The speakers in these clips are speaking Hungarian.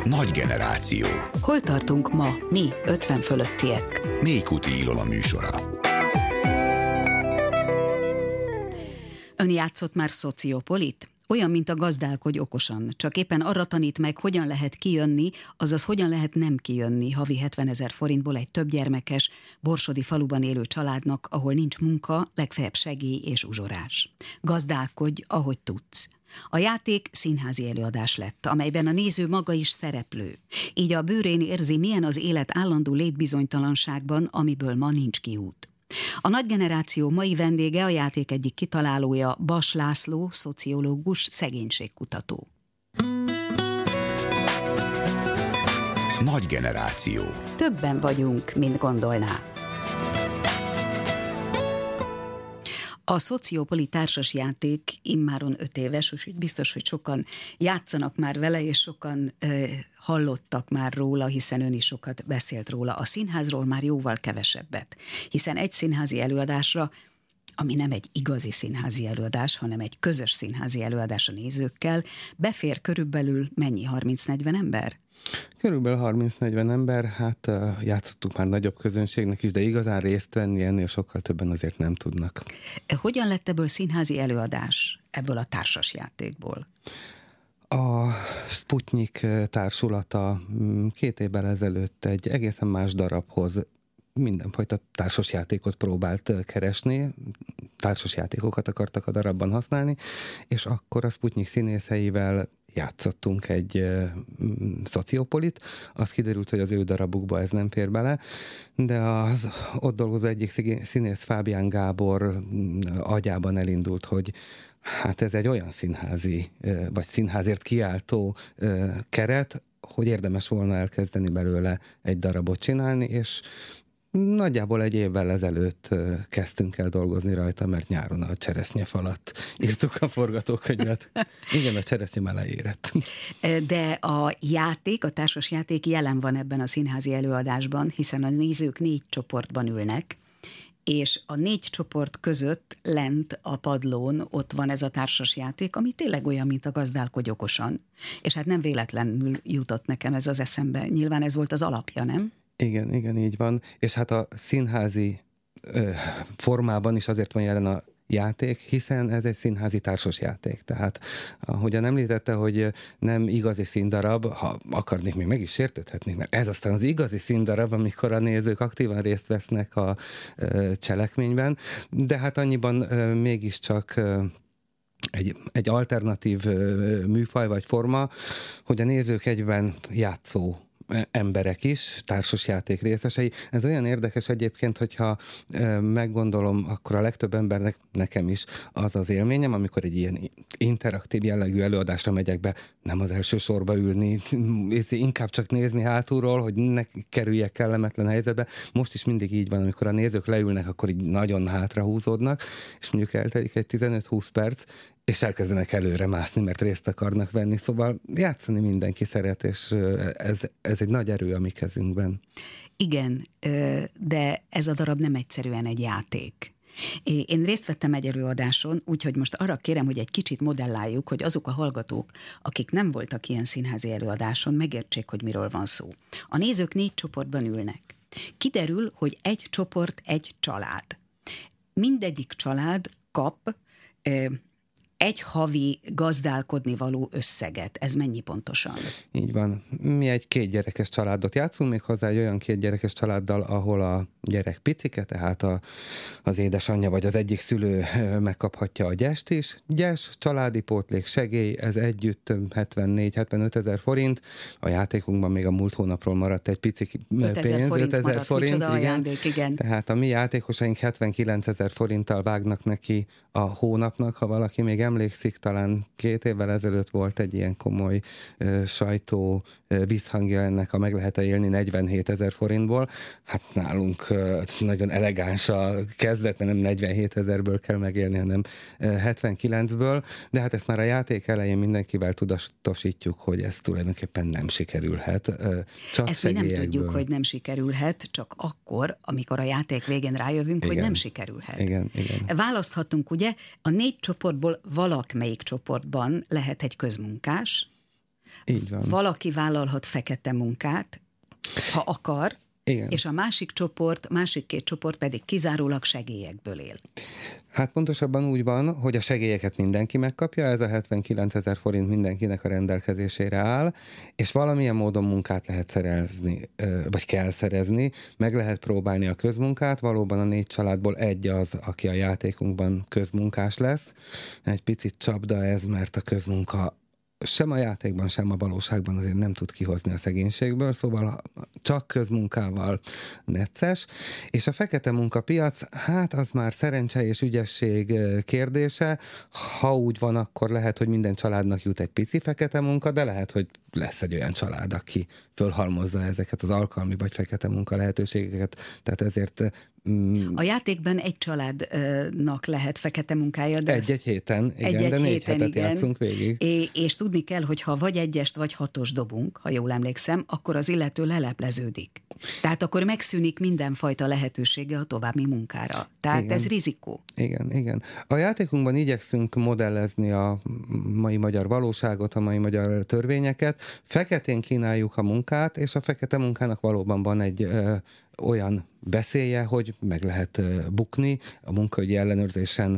Nagy generáció. Hol tartunk ma, mi 50 fölöttiek? Mélykuti Ilona műsora. Ön játszott már szociopolit? Olyan, mint a Gazdálkodj okosan, csak éppen arra tanít meg, hogyan lehet kijönni, azaz hogyan lehet nem kijönni havi 70 000 forintból egy többgyermekes, borsodi faluban élő családnak, ahol nincs munka, legfeljebb segély és uzsorás. Gazdálkodj, ahogy tudsz. A játék színházi előadás lett, amelyben a néző maga is szereplő. Így a bőrén érzi, milyen az élet állandó létbizonytalanságban, amiből ma nincs kiút. A Nagy generáció mai vendége, a játék egyik kitalálója, Bas László, szociológus, szegénységkutató. Nagy generáció. Többen vagyunk, mint gondolná. A szociopoli társasjáték immáron 5 éves, úgyhogy biztos, hogy sokan játszanak már vele, és sokan hallottak már róla, hiszen ön is sokat beszélt róla. A színházról már jóval kevesebbet, hiszen egy színházi előadásra, ami nem egy igazi színházi előadás, hanem egy közös színházi előadás a nézőkkel, befér körülbelül mennyi, 30-40 ember? Körülbelül 30-40 ember, hát játszottuk már nagyobb közönségnek is, de igazán részt venni ennél sokkal többen azért nem tudnak. Hogyan lett ebből színházi előadás, ebből a társasjátékból? A Sputnik társulata 2 évvel ezelőtt egy egészen más darabhoz mindenfajta társasjátékot próbált keresni, társasjátékokat akartak a darabban használni, és akkor a Sputnik színészeivel játszottunk egy szociopolit. Az kiderült, hogy az ő darabukba ez nem fér bele, de az ott dolgozó egyik színész, Fábián Gábor agyában elindult, hogy hát ez egy olyan színházi, vagy színházért kiáltó keret, hogy érdemes volna elkezdeni belőle egy darabot csinálni, és nagyjából 1 évvel ezelőtt kezdtünk el dolgozni rajta, mert nyáron a cseresznyefalat írtuk a forgatókönyvet. Igen, a cseresznye már leérett. De a játék, a társasjáték jelen van ebben a színházi előadásban, hiszen a nézők 4 csoportban ülnek, és a 4 csoport között lent a padlón ott van ez a társasjáték, ami tényleg olyan, mint a Gazdálkodj okosan. És hát nem véletlenül jutott nekem ez az eszembe. Nyilván ez volt az alapja, nem? Igen, így van. És hát a színházi formában is azért van jelen a játék, hiszen ez egy színházi társasjáték. Tehát, ahogyan említette, hogy nem igazi színdarab, ha akarnék, még meg is sértődhetnék, mert ez aztán az igazi színdarab, amikor a nézők aktívan részt vesznek a cselekményben, de hát annyiban mégiscsak egy alternatív műfaj vagy forma, hogy a nézők egyben játszó emberek is, társasjáték részesei. Ez olyan érdekes egyébként, hogyha meggondolom, akkor a legtöbb embernek, nekem is az az élményem, amikor egy ilyen interaktív jellegű előadásra megyek be, nem az első sorba ülni, inkább csak nézni hátulról, hogy ne kerüljek kellemetlen helyzetbe. Most is mindig így van, amikor a nézők leülnek, akkor így nagyon hátrahúzódnak, és mondjuk eltelik egy 15-20 perc, és elkezdenek előre mászni, mert részt akarnak venni. Szóval játszani mindenki szeret, és ez egy nagy erő a mi kezünkben. Igen, de ez a darab nem egyszerűen egy játék. Én részt vettem egy előadáson, úgyhogy most arra kérem, hogy egy kicsit modelláljuk, hogy azok a hallgatók, akik nem voltak ilyen színházi előadáson, megértsék, hogy miről van szó. A nézők 4 csoportban ülnek. Kiderül, hogy egy csoport, egy család. Mindegyik család kap egy havi gazdálkodni való összeget. Ez mennyi pontosan? Így van. Mi egy 2 gyerekes családot játszunk, még hozzá egy olyan 2 gyerekes családdal, ahol a gyerek picike, tehát az édesanyja vagy az egyik szülő megkaphatja a gyest is. Gyes, családi pótlék, segély, ez együtt 74-75 000 forint. A játékunkban még a múlt hónapról maradt egy pici pénz, 5 000 forint, igen. ajándék, igen. Tehát a mi játékosaink 79 000 forinttal vágnak neki a hónapnak, ha valaki még emlékszik, talán 2 évvel ezelőtt volt egy ilyen komoly sajtó visszhangja ennek, meg lehet élni 47 000 forintból. Hát nálunk nagyon elegáns a kezdet, mert nem 47 000-ből kell megélni, hanem 79-ből, de hát ezt már a játék elején mindenkivel tudatosítjuk, hogy ez tulajdonképpen nem sikerülhet. Csak ezt mi nem tudjuk, hogy nem sikerülhet, csak akkor, amikor a játék végén rájövünk, igen, hogy nem sikerülhet. Igen. Választhatunk, ugye, a 4 csoportból valamelyik csoportban lehet egy közmunkás, Így van. Valaki vállalhat fekete munkát, ha akar, Igen. és a másik két csoport pedig kizárólag segélyekből él. Hát pontosabban úgy van, hogy a segélyeket mindenki megkapja, ez a 79 000 forint mindenkinek a rendelkezésére áll, és valamilyen módon munkát lehet szerezni, vagy kell szerezni, meg lehet próbálni a közmunkát, valóban a 4 családból egy az, aki a játékunkban közmunkás lesz. Egy picit csapda ez, mert a közmunka sem a játékban, sem a valóságban azért nem tud kihozni a szegénységből, szóval csak közmunkával necces. És a fekete munkapiac, hát az már szerencse és ügyesség kérdése. Ha úgy van, akkor lehet, hogy minden családnak jut egy pici fekete munka, de lehet, hogy lesz egy olyan család, aki fölhalmozza ezeket az alkalmi vagy fekete munka lehetőségeket. Tehát ezért a játékban egy családnak lehet fekete munkája, de egy héten, igen, de 4 hetet játszunk végig. És tudni kell, hogy ha vagy 1-est, vagy 6-os dobunk, ha jól emlékszem, akkor az illető lelepleződik. Tehát akkor megszűnik mindenfajta lehetősége a további munkára. Tehát igen. Ez rizikó. Igen. A játékunkban igyekszünk modellezni a mai magyar valóságot, a mai magyar törvényeket. Feketén kínáljuk a munkát, és a fekete munkának valóban van egy olyan beszélje, hogy meg lehet bukni. A munkaügyi ellenőrzésen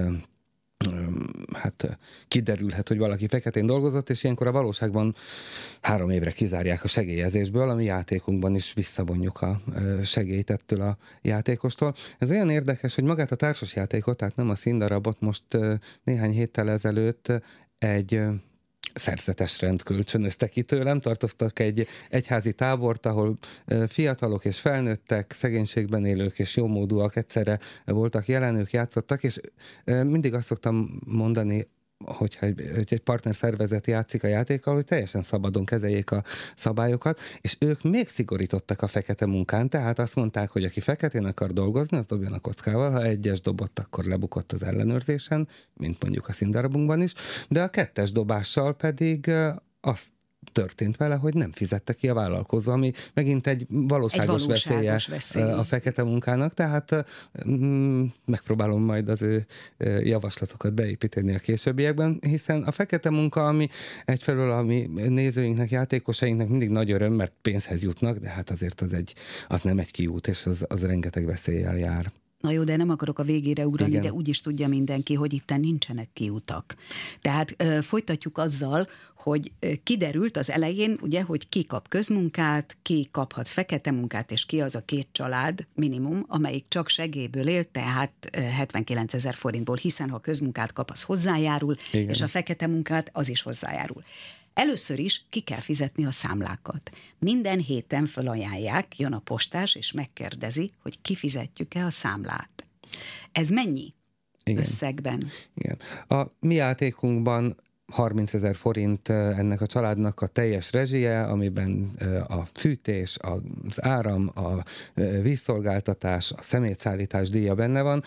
hát kiderülhet, hogy valaki feketén dolgozott, és ilyenkor a valóságban 3 évre kizárják a segélyezésből, ami játékunkban is visszavonjuk a segélyt ettől a játékostól. Ez olyan érdekes, hogy magát a társasjátékot, tehát nem a színdarabot, most néhány héttel ezelőtt egy szerzetes rend kölcsönözte ki tőlem, tartoztak egy egyházi tábort, ahol fiatalok és felnőttek, szegénységben élők és jómódúak egyszerre voltak jelen, ők játszottak, és mindig azt szoktam mondani, hogyha egy partner szervezet játszik a játékkal, hogy teljesen szabadon kezeljék a szabályokat, és ők még szigorítottak a fekete munkán, tehát azt mondták, hogy aki feketén akar dolgozni, az dobjon a kockával, ha 1-es dobott, akkor lebukott az ellenőrzésen, mint mondjuk a színdarabunkban is, de a 2-es dobással pedig azt történt vele, hogy nem fizette ki a vállalkozó, ami megint egy valóságos veszélye a fekete munkának, tehát megpróbálom majd az ő javaslatokat beépíteni a későbbiekben, hiszen a fekete munka, ami egyfelől a mi nézőinknek, játékosainknak mindig nagy öröm, mert pénzhez jutnak, de hát azért az nem egy kiút, és az rengeteg veszéllyel jár. Na jó, de nem akarok a végére ugrani, igen. De úgy is tudja mindenki, hogy itten nincsenek kiutak. Tehát folytatjuk azzal, hogy kiderült az elején, ugye, hogy ki kap közmunkát, ki kaphat fekete munkát, és ki az a 2 család minimum, amelyik csak segélyből él, tehát 79 000 forintból, hiszen ha közmunkát kap, az hozzájárul, igen. És a fekete munkát az is hozzájárul. Először is ki kell fizetni a számlákat. Minden héten felajánlják, jön a postás, és megkérdezi, hogy kifizetjük-e a számlát. Ez mennyi összegben? Igen. A mi játékunkban 30 000 forint ennek a családnak a teljes rezsie, amiben a fűtés, az áram, a vízszolgáltatás, a szemétszállítás díja benne van.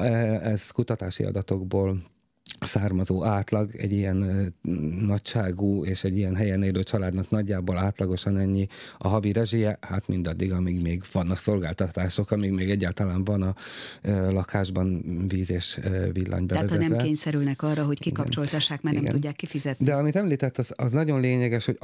Ez kutatási adatokból származó átlag, egy ilyen nagyságú és egy ilyen helyen élő családnak nagyjából átlagosan ennyi a havi rezsie, hát mindaddig, amíg még vannak szolgáltatások, amíg még egyáltalán van a lakásban víz és villany bevezetve. Tehát ha nem kényszerülnek arra, hogy kikapcsoltassák, mert nem tudják kifizetni. De amit említett, az nagyon lényeges, hogy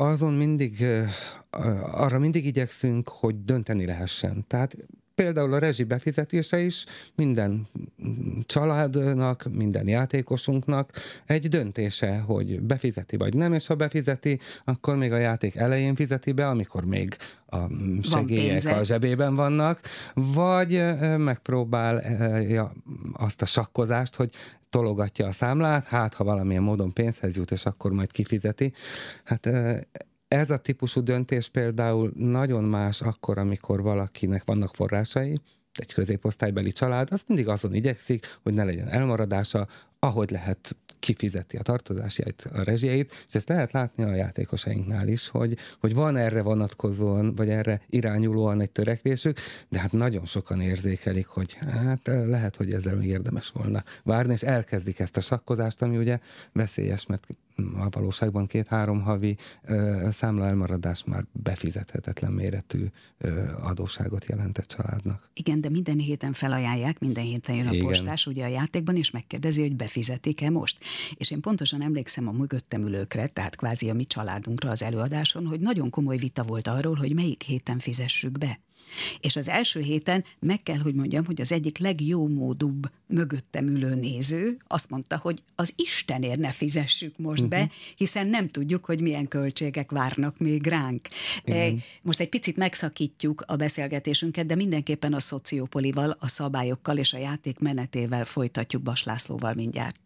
arra mindig igyekszünk, hogy dönteni lehessen. Tehát például a rezsi befizetése is minden családnak, minden játékosunknak egy döntése, hogy befizeti vagy nem, és ha befizeti, akkor még a játék elején fizeti be, amikor még a segélyek a zsebében vannak, vagy megpróbálja azt a sakkozást, hogy tologatja a számlát, hát ha valamilyen módon pénzhez jut, és akkor majd kifizeti. Hát ez a típusú döntés például nagyon más akkor, amikor valakinek vannak forrásai, egy középosztálybeli család, az mindig azon igyekszik, hogy ne legyen elmaradása, ahogy lehet kifizeti a tartozásait, a rezsijeit, és ezt lehet látni a játékosainknál is, hogy van erre vonatkozóan, vagy erre irányulóan egy törekvésük, de hát nagyon sokan érzékelik, hogy hát lehet, hogy ezzel még érdemes volna várni, és elkezdik ezt a sakkozást, ami ugye veszélyes, mert a valóságban 2-3 havi számla elmaradás már befizethetetlen méretű adósságot jelent egy családnak. Igen, de minden héten felajánlják, minden héten jön a postás ugye a játékban, és megkérdezi, hogy befizetik-e most. És én pontosan emlékszem a mögöttem ülőkre, tehát kvázi a mi családunkra az előadáson, hogy nagyon komoly vita volt arról, hogy melyik héten fizessük be. És az első héten meg kell, hogy mondjam, hogy az egyik legjómódúbb mögöttem ülő néző azt mondta, hogy az Istenért ne fizessük most be, hiszen nem tudjuk, hogy milyen költségek várnak még ránk. Most egy picit megszakítjuk a beszélgetésünket, de mindenképpen a szociopolival, a szabályokkal és a játék menetével folytatjuk Bas Lászlóval mindjárt.